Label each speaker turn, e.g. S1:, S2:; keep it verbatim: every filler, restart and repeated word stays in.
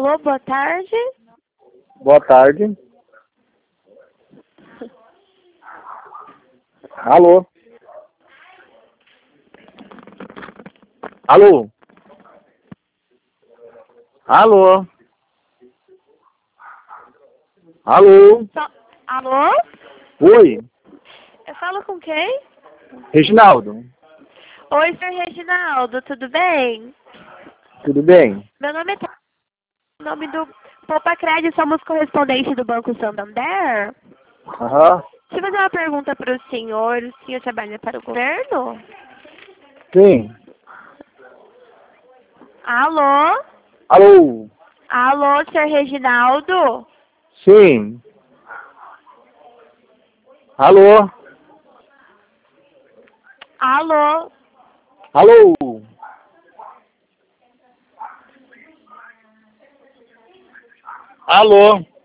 S1: Alô, boa tarde.
S2: Boa tarde. Alô? Alô? Alô? Alô?
S1: Só- Alô?
S2: Oi,
S1: Eu falo com quem?
S2: Reginaldo,
S1: Oi, senhor Reginaldo, tudo bem?
S2: tudo bem?
S1: Meu nome é... Tha- Em nome do Poupa Crédito, somos correspondente do Banco Santander.
S2: Aham,
S1: Deixa eu fazer uma pergunta para o senhor. O senhor trabalha para o governo?
S2: sim.
S1: Alô?
S2: Alô?
S1: Alô, senhor Reginaldo?
S2: Sim. Alô?
S1: Alô?
S2: Alô? Alô?